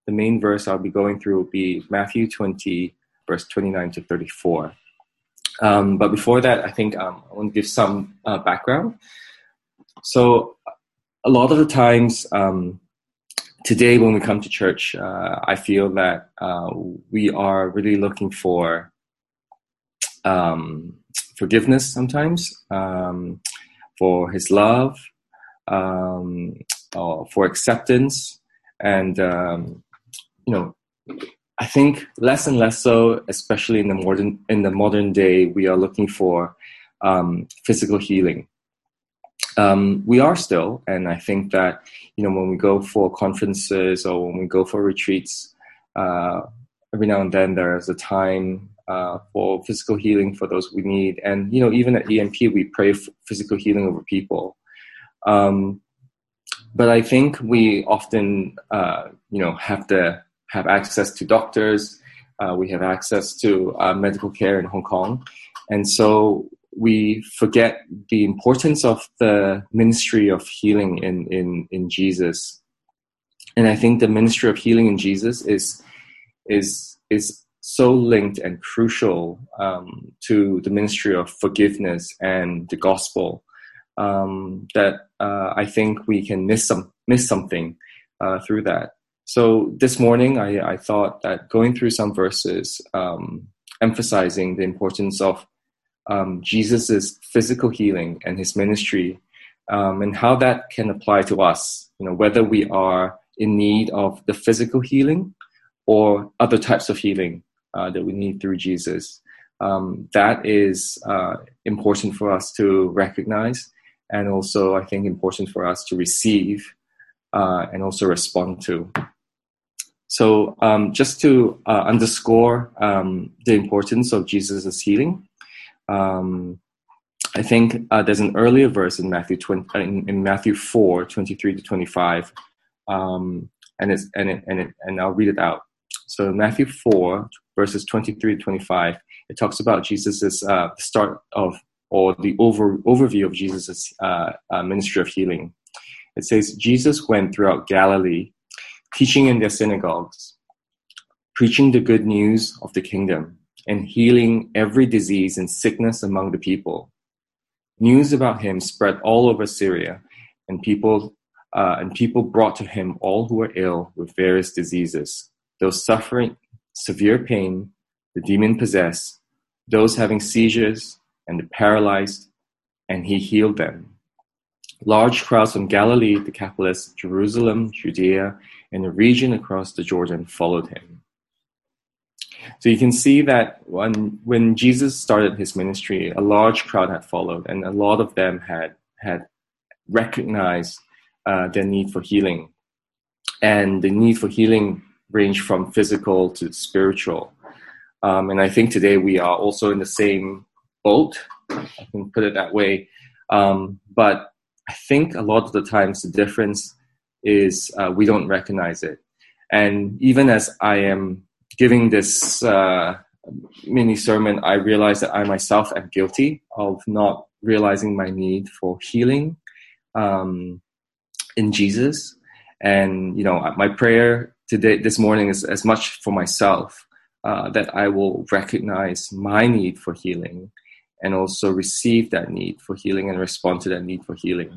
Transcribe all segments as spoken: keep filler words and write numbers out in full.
the main verse I'll be going through will be Matthew twenty, verse twenty-nine to thirty-four. Um, but before that, I think um, I want to give some uh, background. So a lot of the times um, today when we come to church, uh, I feel that uh, we are really looking for um, forgiveness sometimes, um, for His love, um, or for acceptance. And, um, you know, I think less and less so, especially in the modern in the modern day, we are looking for um, physical healing. Um, we are still, and I think that, you know, when we go for conferences or when we go for retreats, uh, every now and then there is a time uh, for physical healing for those we need. And, you know, even at E M P, we pray for physical healing over people. Um, but I think we often, uh, you know, have to have access to doctors. Uh, we have access to uh, medical care in Hong Kong. And so we forget the importance of the ministry of healing in, in, in Jesus. And I think the ministry of healing in Jesus is, is, is so linked and crucial um, to the ministry of forgiveness and the gospel um, that uh, I think we can miss some miss something uh, through that. So this morning, I, I thought that going through some verses, um, emphasizing the importance of um, Jesus's physical healing and His ministry, um, and how that can apply to us. You know, whether we are in need of the physical healing or other types of healing uh, that we need through Jesus. Um, that is uh, important for us to recognize, and also I think important for us to receive uh, and also respond to. So um, just to uh, underscore um, the importance of Jesus' healing, um, I think uh, there's an earlier verse in Matthew twenty, in, in Matthew four, twenty-three to twenty-five, um, and it's and it, and it, and I'll read it out. So Matthew four, verses twenty-three to twenty-five, it talks about Jesus's uh, start of or the over overview of Jesus's uh, uh, ministry of healing. It says, Jesus went throughout Galilee, teaching in their synagogues, preaching the good news of the kingdom, and healing every disease and sickness among the people. News about him spread all over Syria, and people uh, and people brought to him all who were ill with various diseases, those suffering severe pain, the demon-possessed, those having seizures, and the paralyzed, and he healed them. Large crowds from Galilee, Decapolis, Jerusalem, Judea, and the region across the Jordan followed him. So you can see that when when Jesus started his ministry, a large crowd had followed, and a lot of them had had recognized uh, their need for healing. And the need for healing ranged from physical to spiritual. Um, and I think today we are also in the same boat, I can put it that way. Um, but I think a lot of the times the difference is uh, we don't recognize it. And even as I am giving this uh, mini sermon, I realize that I myself am guilty of not realizing my need for healing um, in Jesus. And, you know, my prayer today, this morning, is as much for myself uh, that I will recognize my need for healing and also receive that need for healing and respond to that need for healing.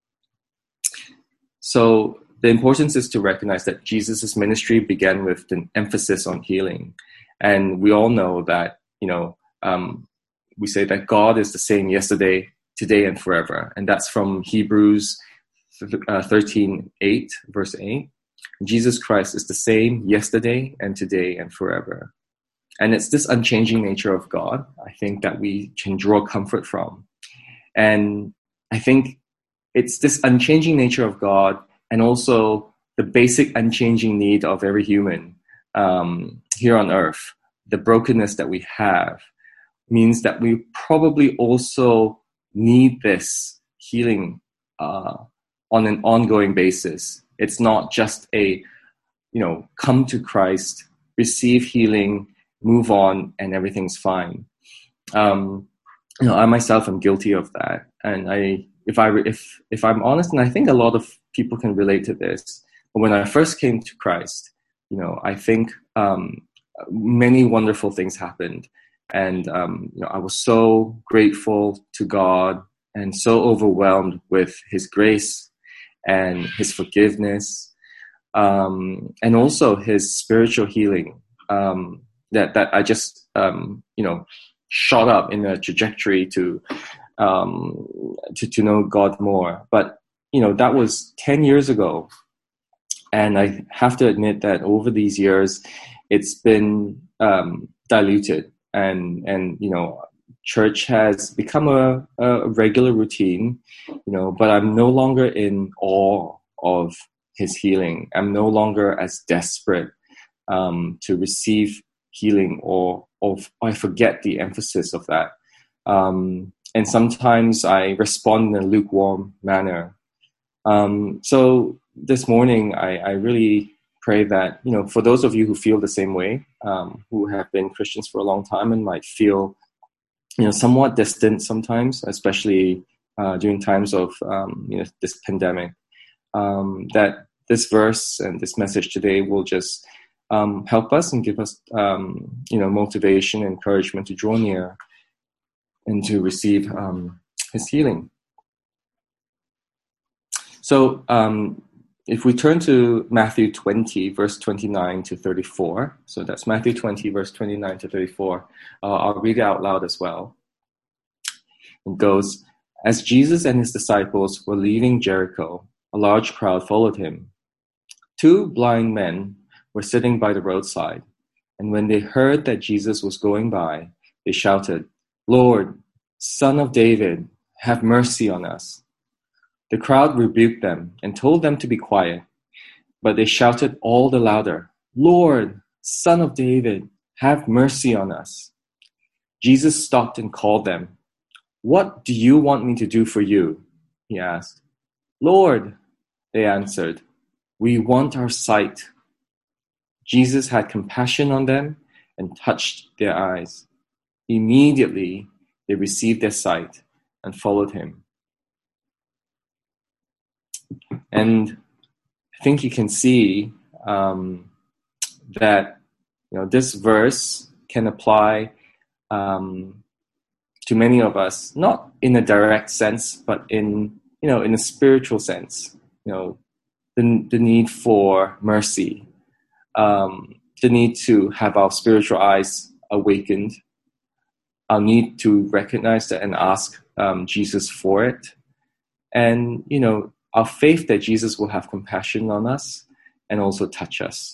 So the importance is to recognize that Jesus' ministry began with an emphasis on healing. And we all know that, you know, um, we say that God is the same yesterday, today, and forever. And that's from Hebrews uh, thirteen eight, verse eight. Jesus Christ is the same yesterday and today and forever. And it's this unchanging nature of God, I think, that we can draw comfort from. And I think it's this unchanging nature of God and also the basic unchanging need of every human um, here on earth, the brokenness that we have, means that we probably also need this healing uh, on an ongoing basis. It's not just a, you know, come to Christ, receive healing, move on, and everything's fine. Um, you know, I myself am guilty of that, and I, if I, if if I'm honest, and I think a lot of people can relate to this. But when I first came to Christ, you know, I think um, many wonderful things happened. And, um, you know, I was so grateful to God and so overwhelmed with his grace and his forgiveness, um, and also his spiritual healing, um, that, that I just, um, you know, shot up in a trajectory to, um, to, to know God more. But, you know, that was ten years ago. And I have to admit that over these years, it's been um, diluted, and and you know, church has become a, a regular routine, you know. But I'm no longer in awe of his healing. I'm no longer as desperate um, to receive healing, or or I forget the emphasis of that. Um, and sometimes I respond in a lukewarm manner. Um, so this morning, I, I really pray that, you know, for those of you who feel the same way, um, who have been Christians for a long time and might feel, you know, somewhat distant sometimes, especially uh, during times of, um, you know, this pandemic, um, that this verse and this message today will just um, help us and give us, um, you know, motivation and encouragement to draw near and to receive um, his healing. So um, if we turn to Matthew twenty, verse twenty-nine to thirty-four, so that's Matthew twenty, verse twenty-nine to thirty-four, uh, I'll read it out loud as well. It goes, "As Jesus and his disciples were leaving Jericho, a large crowd followed him. Two blind men were sitting by the roadside, and when they heard that Jesus was going by, they shouted, 'Lord, Son of David, have mercy on us.' The crowd rebuked them and told them to be quiet, but they shouted all the louder, 'Lord, Son of David, have mercy on us.' Jesus stopped and called them. 'What do you want me to do for you?' he asked. 'Lord,' they answered, 'we want our sight.' Jesus had compassion on them and touched their eyes. Immediately they received their sight and followed him." And I think you can see um, that, you know, this verse can apply um, to many of us, not in a direct sense, but in, you know, in a spiritual sense. You know, the the need for mercy, um, the need to have our spiritual eyes awakened, our need to recognize that and ask um, Jesus for it, and, you know, our faith that Jesus will have compassion on us and also touch us.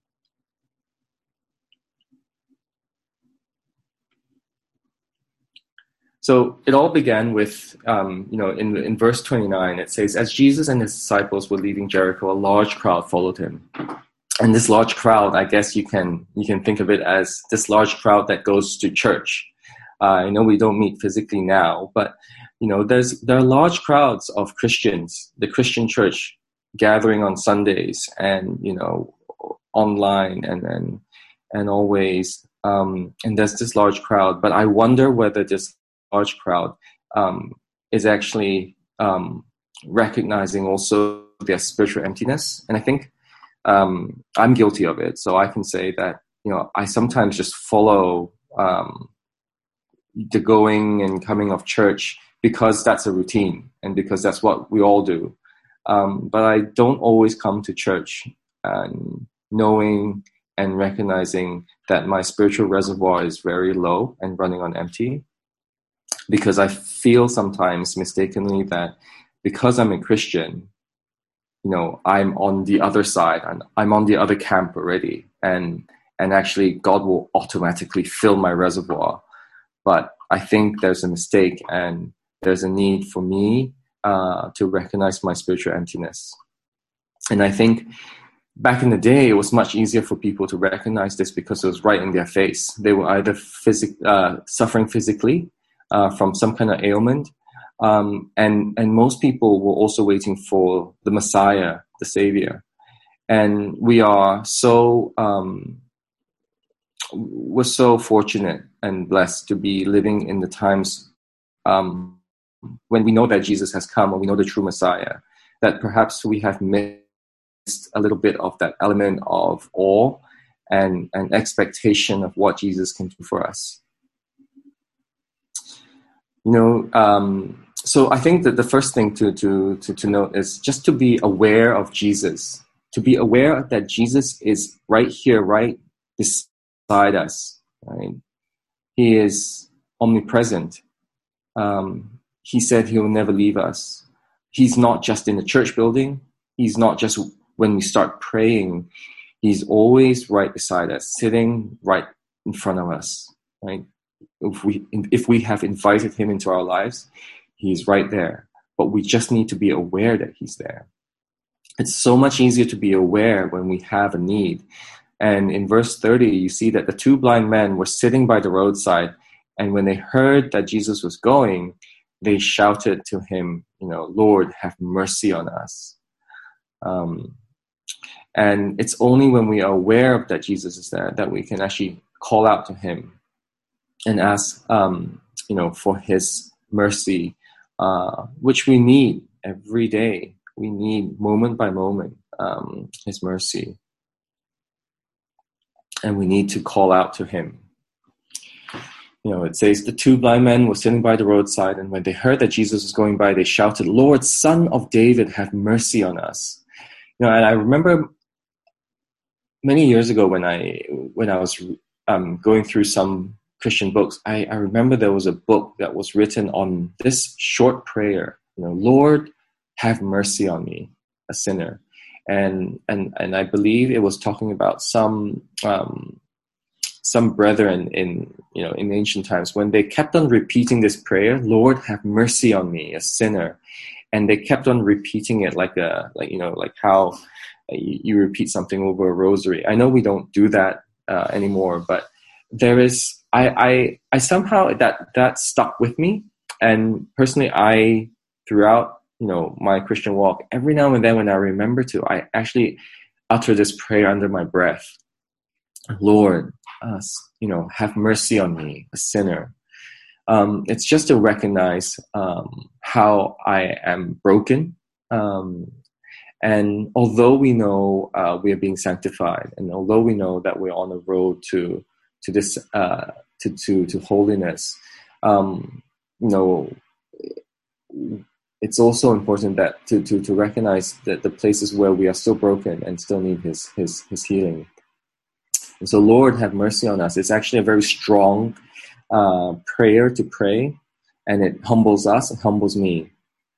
So it all began with, um, you know, in, in verse twenty-nine, it says, "As Jesus and his disciples were leaving Jericho, a large crowd followed him." And this large crowd, I guess you can you can think of it as this large crowd that goes to church. Uh, I know we don't meet physically now, but, you know, there's there are large crowds of Christians, the Christian church, gathering on Sundays and, you know, online and and and always. Um, and there's this large crowd, but I wonder whether this large crowd um, is actually um, recognizing also their spiritual emptiness. And I think um, I'm guilty of it. So I can say that, you know, I sometimes just follow um, the going and coming of church because that's a routine and because that's what we all do. Um, but I don't always come to church and knowing and recognizing that my spiritual reservoir is very low and running on empty, because I feel sometimes mistakenly that because I'm a Christian, you know, I'm on the other side and I'm on the other camp already, and and actually God will automatically fill my reservoir. But I think there's a mistake, and there's a need for me uh, to recognize my spiritual emptiness. And I think back in the day, it was much easier for people to recognize this because it was right in their face. They were either physic- uh, suffering physically uh, from some kind of ailment, um, and and most people were also waiting for the Messiah, the Savior. And we are so um, we're so fortunate and blessed to be living in the times um, when we know that Jesus has come, and we know the true Messiah, that perhaps we have missed a little bit of that element of awe and, and expectation of what Jesus can do for us. You know, um, so I think that the first thing to, to, to, to note is just to be aware of Jesus, to be aware that Jesus is right here, right beside us, right? He is omnipresent. Um, he said he will never leave us. He's not just in the church building. He's not just when we start praying. He's always right beside us, sitting right in front of us, right? If we, if we have invited him into our lives, he's right there. But we just need to be aware that he's there. It's so much easier to be aware when we have a need. And in verse thirty, you see that the two blind men were sitting by the roadside. And when they heard that Jesus was going, they shouted to him, you know, Lord, have mercy on us. Um, and it's only when we are aware of that Jesus is there that we can actually call out to him and ask, um, you know, for his mercy, uh, which we need every day. We need moment by moment um, his mercy. And we need to call out to him. You know, it says, the two blind men were sitting by the roadside, and when they heard that Jesus was going by, they shouted, Lord, Son of David, have mercy on us. You know, and I remember many years ago when I when I was um, going through some Christian books, I, I remember there was a book that was written on this short prayer, you know, Lord, have mercy on me, a sinner. And and and I believe it was talking about some um, some brethren in you know in ancient times when they kept on repeating this prayer, Lord, have mercy on me, a sinner, and they kept on repeating it like a like you know like how you, you repeat something over a rosary. I know we don't do that uh, anymore, but there is I I I somehow that that stuck with me, and personally I throughout. you know, my Christian walk, every now and then when I remember to, I actually utter this prayer under my breath. Lord, uh, you know, have mercy on me, a sinner. Um, it's just to recognize um, how I am broken. Um, and although we know uh, we are being sanctified, and although we know that we're on the road to to this uh, to, to to holiness, um, you know, it's also important that to, to, to recognize that the places where we are still broken and still need his, his, his healing. And so, Lord, have mercy on us. It's actually a very strong uh, prayer to pray, and it humbles us, it humbles me.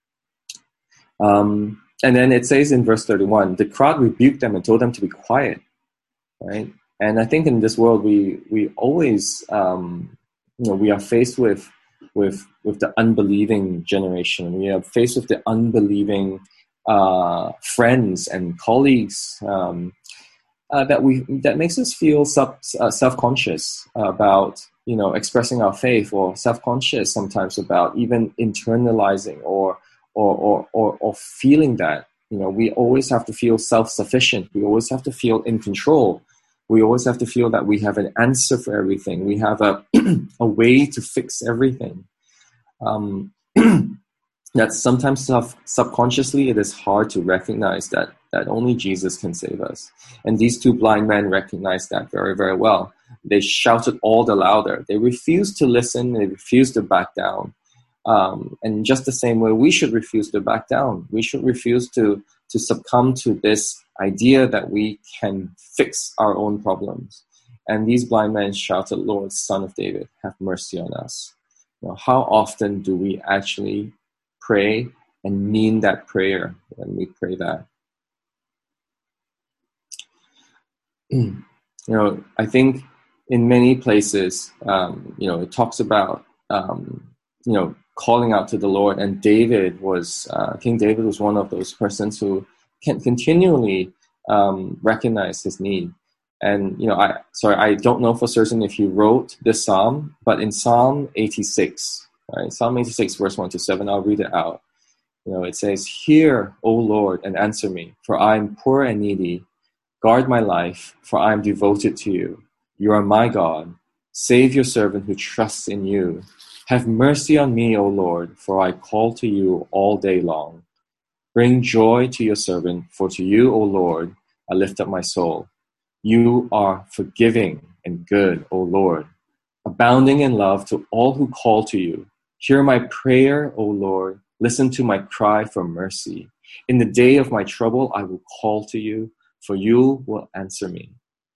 Um, and then it says in verse thirty-one, the crowd rebuked them and told them to be quiet, right? And I think in this world, we, we always, um, you know, we are faced with with with the unbelieving generation. We are faced with the unbelieving uh, friends and colleagues um, uh, that we that makes us feel self uh, self-conscious about you know expressing our faith, or self-conscious sometimes about even internalizing or or or or, or feeling that you know we always have to feel self-sufficient. We always have to feel in control. We always have to feel that we have an answer for everything. We have a a way to fix everything. Um, that sometimes sub- subconsciously it is hard to recognize that that only Jesus can save us. And these two blind men recognized that very, very well. They shouted all the louder. They refused to listen. They refused to back down. Um, and just the same way, we should refuse to back down. We should refuse to to succumb to this idea that we can fix our own problems. And these blind men shouted, Lord, Son of David, have mercy on us. You know, how often do we actually pray and mean that prayer when we pray that? You know, I think in many places, um, you know, it talks about, um, you know, calling out to the Lord. And David was, uh, King David was one of those persons who can continually um, recognize his need. And, you know, I sorry, I don't know for certain if he wrote this psalm, but in Psalm eighty-six, right, Psalm eighty-six, verse one to seven, I'll read it out. You know, it says, Hear, O Lord, and answer me, for I am poor and needy. Guard my life, for I am devoted to you. You are my God. Save your servant who trusts in you. Have mercy on me, O Lord, for I call to you all day long. Bring joy to your servant, for to you, O Lord, I lift up my soul. You are forgiving and good, O Lord, abounding in love to all who call to you. Hear my prayer, O Lord. Listen to my cry for mercy. In the day of my trouble, I will call to you, for you will answer me.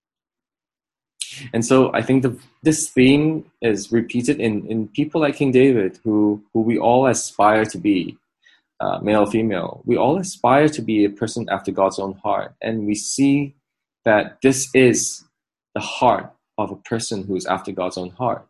And so I think the, this theme is repeated in, in people like King David, who, who we all aspire to be, uh, male or female. We all aspire to be a person after God's own heart. And we see that this is the heart of a person who is after God's own heart.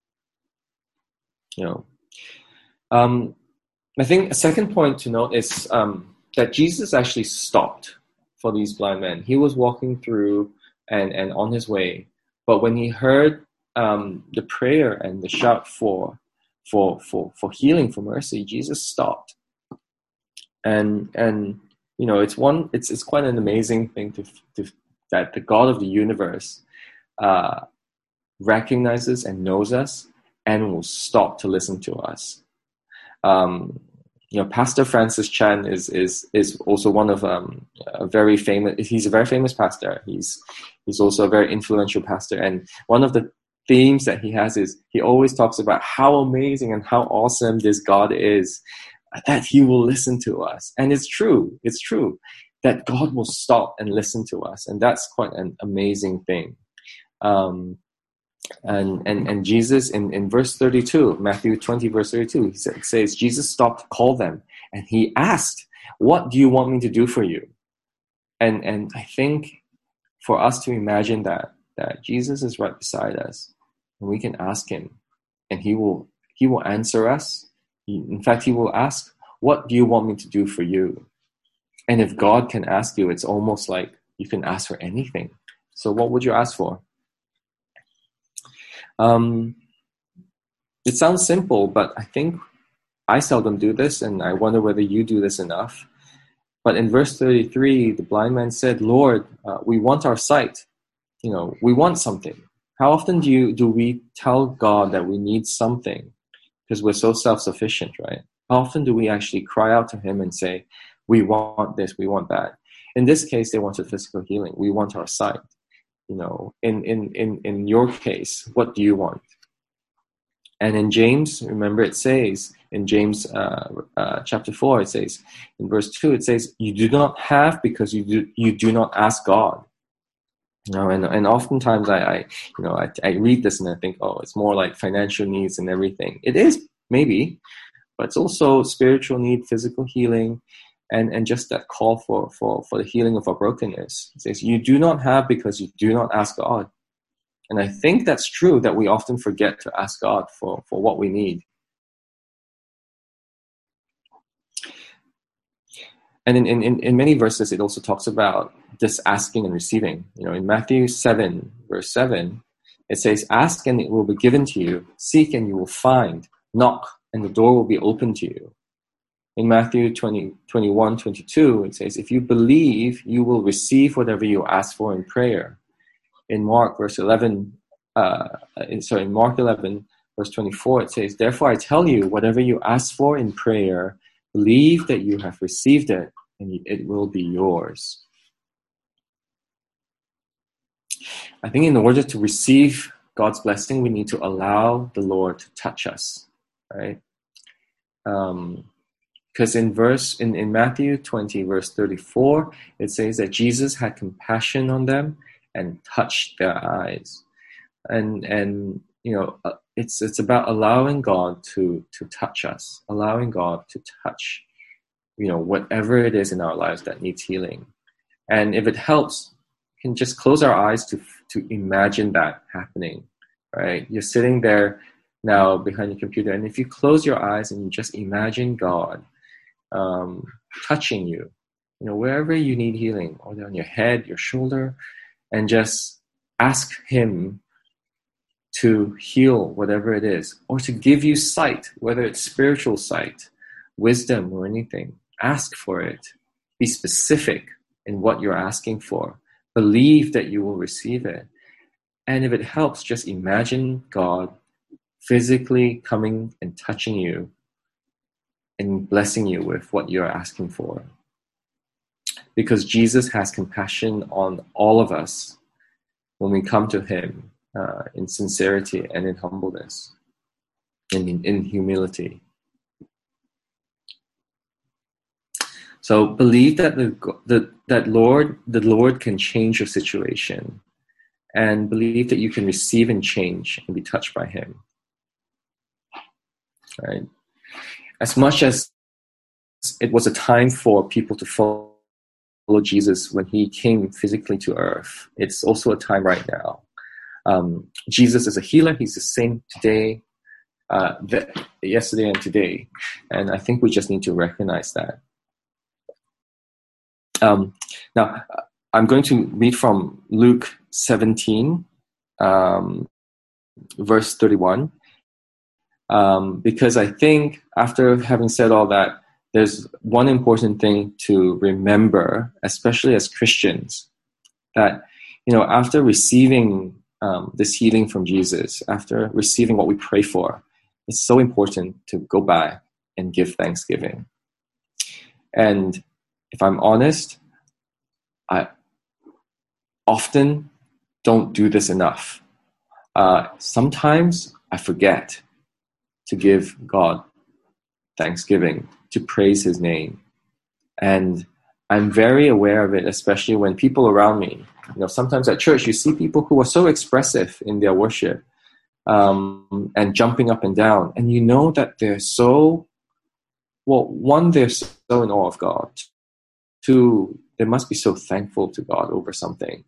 You know, um, I think a second point to note is um, that Jesus actually stopped for these blind men. He was walking through and, and on his way. But when he heard um, the prayer and the shout for, for, for, for healing, for mercy, Jesus stopped. And, and you know, it's one, it's, it's quite an amazing thing to, to that the God of the universe uh, recognizes and knows us and will stop to listen to us. Um, you know, Pastor Francis Chan is is is also one of um, a very famous. He's a very famous pastor. He's he's also a very influential pastor. And one of the themes that he has is he always talks about how amazing and how awesome this God is, that He will listen to us. And it's true. It's true that God will stop and listen to us, and that's quite an amazing thing. Um, And, and and Jesus in, in verse thirty-two, Matthew twenty, verse thirty-two, he sa- says, Jesus stopped to call them, and he asked, what do you want me to do for you? And and I think for us to imagine that, that Jesus is right beside us, and we can ask him, and he will he will answer us. He, in fact, he will ask, what do you want me to do for you? And if God can ask you, it's almost like you can ask for anything. So what would you ask for? Um, it sounds simple, but I think I seldom do this, and I wonder whether you do this enough. But in verse thirty-three, the blind man said, Lord, uh, we want our sight. You know, we want something. How often do you do we tell God that we need something because we're so self-sufficient, right? How often do we actually cry out to him and say, we want this, we want that? In this case, they wanted physical healing. We want our sight. You know, in, in, in, in your case, what do you want? And in James, remember it says, in James uh, uh, chapter four, it says, in verse two, it says, you do not have because you do, you do not ask God. You know, and, and oftentimes I, I you know, I, I read this and I think, oh, it's more like financial needs and everything. It is, maybe, but it's also spiritual need, physical healing, And, and just that call for, for, for the healing of our brokenness. It says, you do not have because you do not ask God. And I think that's true, that we often forget to ask God for, for what we need. And in, in, in many verses, it also talks about this asking and receiving. You know, in Matthew seven, verse seven, it says, ask and it will be given to you. Seek and you will find. Knock and the door will be opened to you. In Matthew twenty, twenty-one, twenty-two, it says, if you believe, you will receive whatever you ask for in prayer. In Mark, verse eleven, uh, sorry, in Mark eleven, verse twenty-four, it says, therefore I tell you, whatever you ask for in prayer, believe that you have received it, and it will be yours. I think in order to receive God's blessing, we need to allow the Lord to touch us, right? Um, Because in verse in, in Matthew twenty, verse thirty-four, it says that Jesus had compassion on them and touched their eyes. And and you know, it's it's about allowing God to to touch us, allowing God to touch, you know, whatever it is in our lives that needs healing. And if it helps, we can just close our eyes to to imagine that happening, right? You're sitting there now behind your computer, and if you close your eyes and you just imagine God Um, touching you, you know, wherever you need healing, or on your head, your shoulder, and just ask him to heal whatever it is, or to give you sight, whether it's spiritual sight, wisdom, or anything. Ask for it. Be specific in what you're asking for. Believe that you will receive it. And if it helps, just imagine God physically coming and touching you and blessing you with what you're asking for. because Jesus has compassion on all of us when we come to him uh, in sincerity and in humbleness, and in, in humility. So believe that the, the that Lord the Lord can change your situation, and believe that you can receive and change and be touched by him. Right? As much as it was a time for people to follow Jesus when he came physically to earth, it's also a time right now. Um, Jesus is a healer. He's the same today, uh, the, yesterday and today. And I think we just need to recognize that. Um, now, I'm going to read from Luke seventeen, um, verse thirty-one, um, because I think after having said all that, there's one important thing to remember, especially as Christians, that, you know, after receiving um, this healing from Jesus, after receiving what we pray for, it's so important to go back and give thanksgiving. And if I'm honest, I often don't do this enough. Uh, sometimes I forget to give God thanksgiving, to praise his name. And I'm very aware of it, especially when people around me, you know, sometimes at church, you see people who are so expressive in their worship um, and jumping up and down. And you know that they're so, well, one, they're so in awe of God. Two, they must be so thankful to God over something.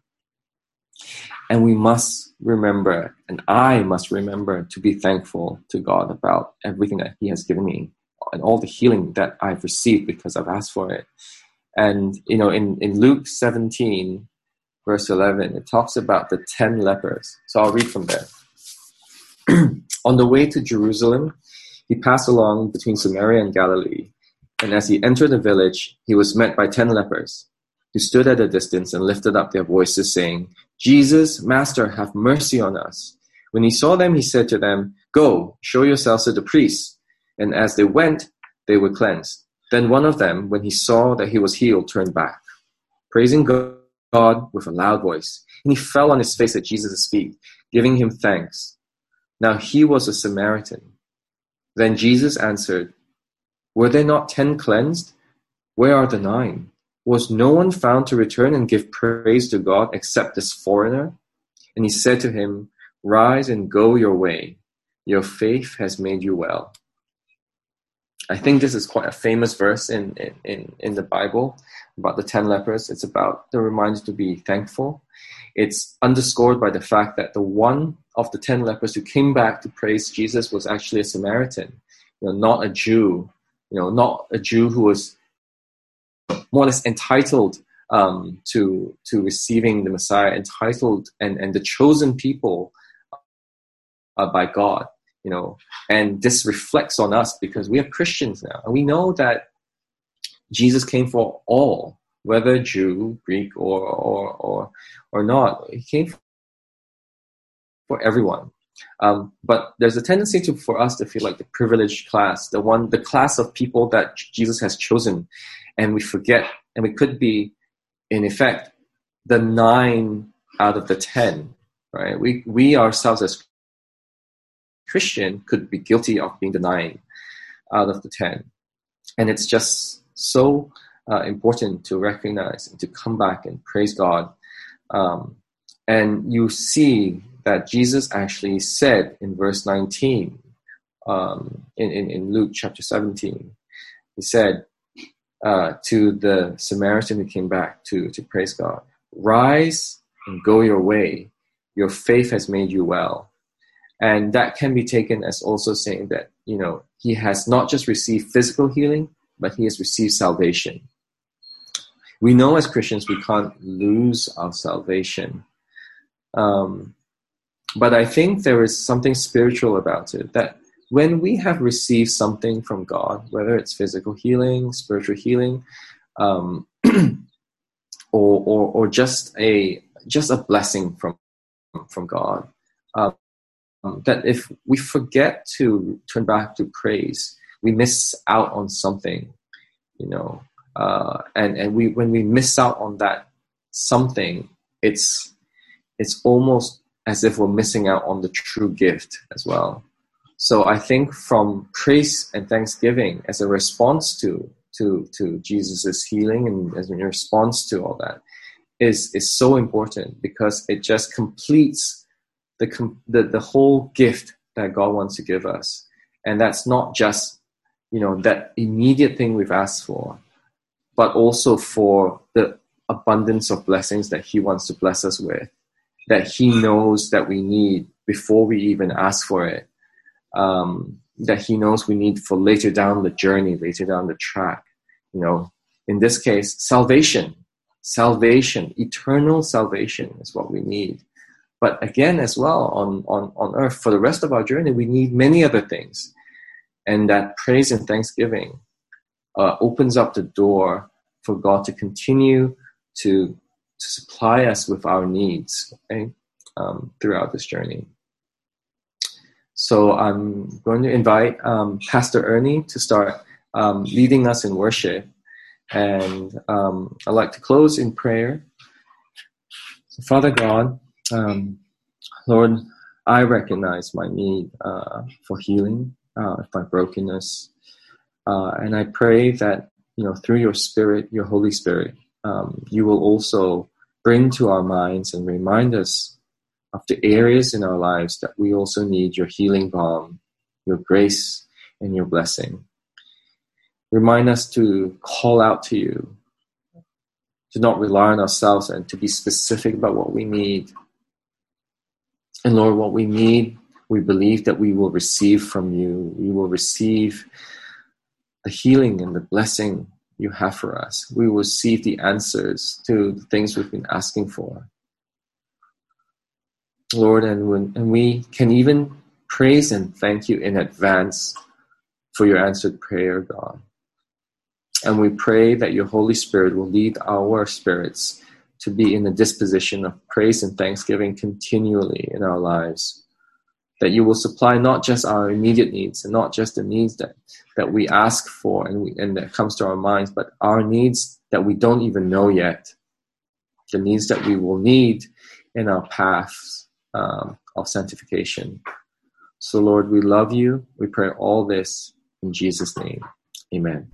And we must remember, and I must remember, to be thankful to God about everything that he has given me and all the healing that I've received because I've asked for it. And, you know, in, in Luke seventeen, verse eleven, it talks about the ten lepers. So I'll read from there. On the way to Jerusalem, he passed along between Samaria and Galilee. And as he entered the village, he was met by ten lepers, who stood at a distance and lifted up their voices, saying, "Jesus, Master, have mercy on us." When he saw them, he said to them, "Go, show yourselves to the priests." And as they went, they were cleansed. Then one of them, when he saw that he was healed, turned back, praising God with a loud voice. And he fell on his face at Jesus' feet, giving him thanks. Now he was a Samaritan. Then Jesus answered, "Were there not ten cleansed? Where are the nine? Was no one found to return and give praise to God except this foreigner?" And he said to him, "Rise and go your way. Your faith has made you well." I think this is quite a famous verse in, in, in the Bible about the ten lepers. It's about the reminder to be thankful. It's underscored by the fact that the one of the ten lepers who came back to praise Jesus was actually a Samaritan, you know, not a Jew, you know, not a Jew who was more or less entitled um, to to receiving the Messiah, entitled and, and the chosen people uh, by God. You know, and this reflects on us because we are Christians now. And we know that Jesus came for all, whether Jew, Greek, or or or, or not. He came for everyone. Um, but there's a tendency to for us to feel like the privileged class, the one, the class of people that Jesus has chosen. And we forget, and we could be, in effect, the nine out of the ten, right? We we ourselves as Christian could be guilty of being the nine out of the ten. And it's just so uh, important to recognize and to come back and praise God. Um, and you see that Jesus actually said in verse nineteen, um, in, in, in Luke chapter seventeen, he said uh, to the Samaritan who came back to, to praise God, "Rise and go your way. Your faith has made you well." And that can be taken as also saying that, you know, he has not just received physical healing, but he has received salvation. We know as Christians we can't lose our salvation. Um, but I think there is something spiritual about it, that when we have received something from God, whether it's physical healing, spiritual healing, um, or, or or just a just a blessing from from God, uh, that if we forget to turn back to praise, we miss out on something, you know. uh, and and we when we miss out on that something, it's it's almost as if we're missing out on the true gift as well. So I think from praise and thanksgiving as a response to to to Jesus's healing and as a response to all that is is so important, because it just completes the the the whole gift that God wants to give us. And that's not just, you know, that immediate thing we've asked for, but also for the abundance of blessings that He wants to bless us with, that He knows that we need before we even ask for it, um, that He knows we need for later down the journey, later down the track. You know, in this case, salvation, salvation, eternal salvation is what we need. But again, as well, on, on, on earth, for the rest of our journey, we need many other things. And that praise and thanksgiving uh, opens up the door for God to continue to, to supply us with our needs, okay, um, throughout this journey. So I'm going to invite um, Pastor Ernie to start um, leading us in worship. And um, I'd like to close in prayer. So Father God, um, Lord, I recognize my need uh, for healing, uh, my brokenness. Uh, and I pray that, you know, through your Spirit, your Holy Spirit, um, you will also bring to our minds and remind us of the areas in our lives that we also need your healing balm, your grace, and your blessing. Remind us to call out to you, to not rely on ourselves, and to be specific about what we need. And Lord, what we need, we believe that we will receive from you. We will receive the healing and the blessing you have for us. We will receive the answers to the things we've been asking for. Lord, and, when, and we can even praise and thank you in advance for your answered prayer, God. And we pray that your Holy Spirit will lead our spirits to be in a disposition of praise and thanksgiving continually in our lives. That you will supply not just our immediate needs and not just the needs that, that we ask for and, we, and that comes to our minds, but our needs that we don't even know yet. The needs that we will need in our paths um, of sanctification. So Lord, we love you. We pray all this in Jesus' name. Amen.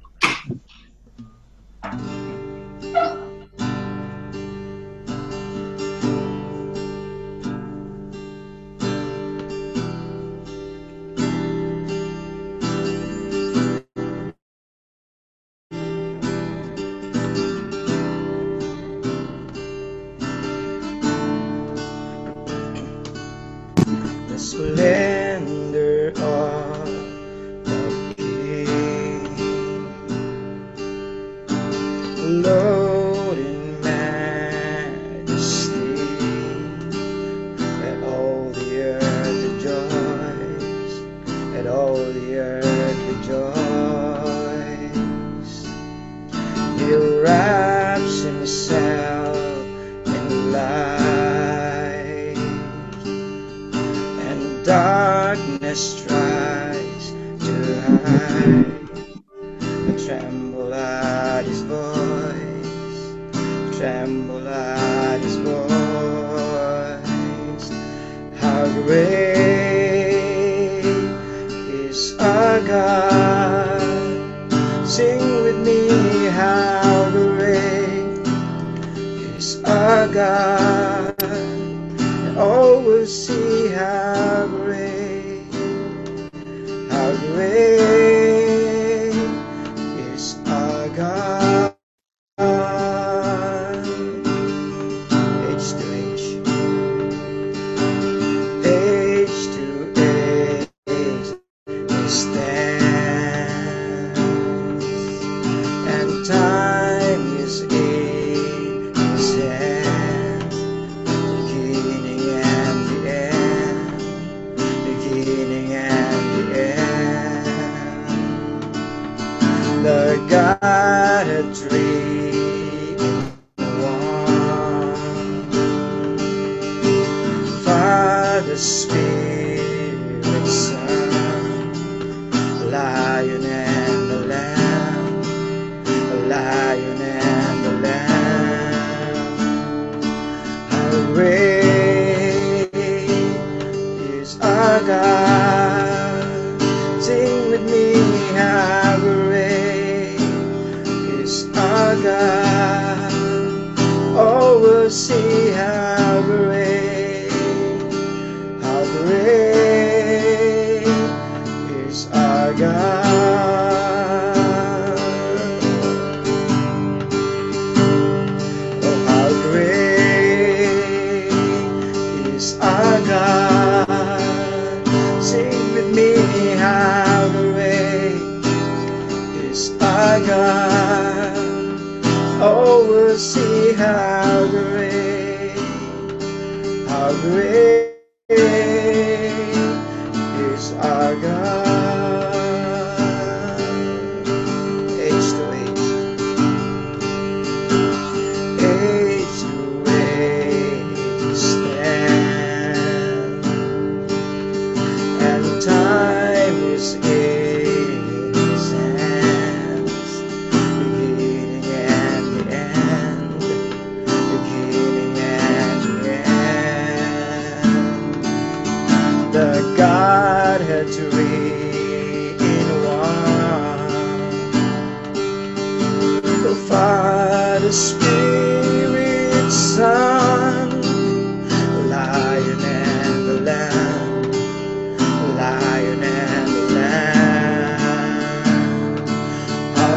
The splendor of the King, Lord in majesty, let all the earth rejoice, let all the earth rejoice. He wraps himself in light, and darkness tries to hide. I tremble at his voice, tremble at his voice. How great is our God. Sing with me, how great is our God. And all will see how great, how great is our God. Age to age, age to age, He stands, and time is in His hand. Beginning and the end, beginning and the end. The God of three in one, Father, Spirit, Son, Lion and the Lamb, Lion our God. Sing with me, how great is our God. Oh, we'll see how great, how great is our God. Oh, how great is our God. Sing with me, how great is our God. Oh, we'll see how great, how great is our God. Age to age, age to age stand, and time is in His hands, beginning and the end, beginning and the end. The Godhead three in one, the Father, Spirit, Son, Lion and the Lamb, Lion and the Lamb. How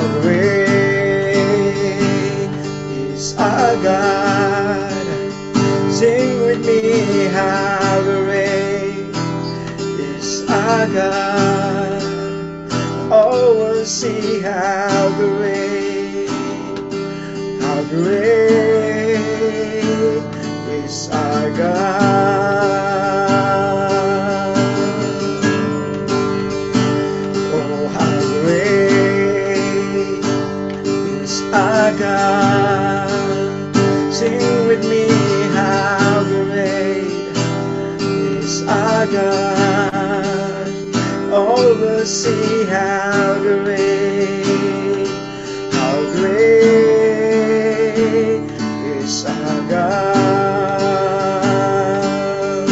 great is our God. Sing with me, how great is our God. Oh, we'll see how great, how great is our God. Oh, how great is our God. Sing with me, how great is our God. Oh, we'll see how great, how great is our God.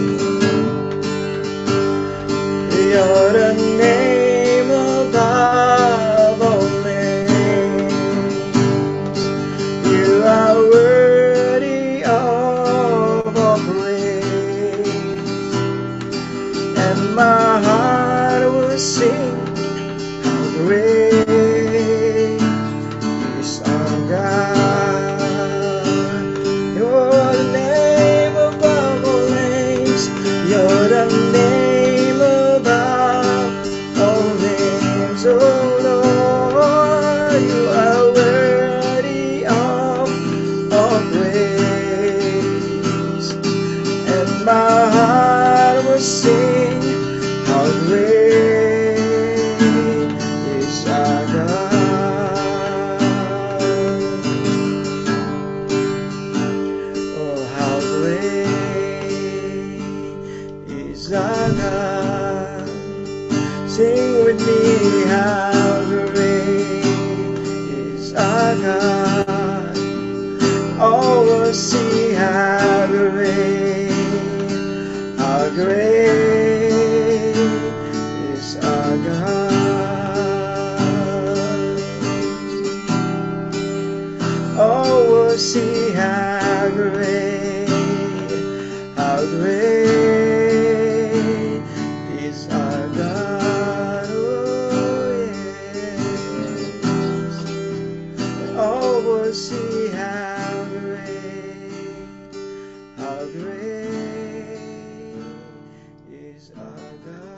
You're the name above all names. You are worthy of all praise, and my heart will sing, how great is our God. You're the name above all names. You're the name above all names. Oh Lord, you are worthy of all praise, and my heart will sing, how great is our God. Oh, how great is our God. Sing with me, how great is our God. Oh, we'll see how great, how great is our God. Oh, we'll see how great, how great is our God. Oh, yes. Oh, we'll see how great, how great is our God.